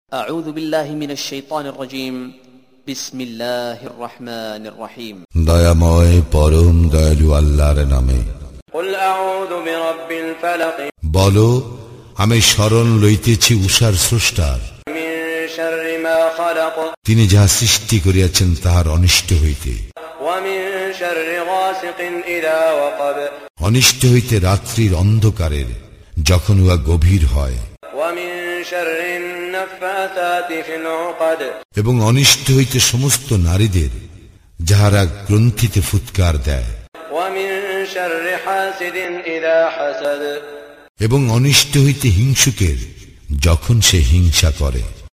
أعوذ بالله من الشيطان الرجيم بسم الله الرحمن الرحيم দয়াময় পরম দয়ালু আল্লাহর নামে। قل أعوذ برب الفلق বলো, আমি শরণ লইতেছি উষার স্রষ্টার, من شر ما خلق তিনি যাহা সৃষ্টি করিয়াছেন তাহার অনিষ্ট হইতে, ومن شر غاسق إذا وقب অনিষ্ট হইতে রাত্রির অন্ধকারের যখন উহা গভীর হয়, ومن شر النفاثات في العقد এবং অনিষ্ট হইতে সমস্ত নারীদের যাহারা গ্রন্থিতে ফুৎকার দেয়, ومن شر حاسد إذا حسد এবং অনিষ্ট হইতে হিংসুকের যখন সে হিংসা করে।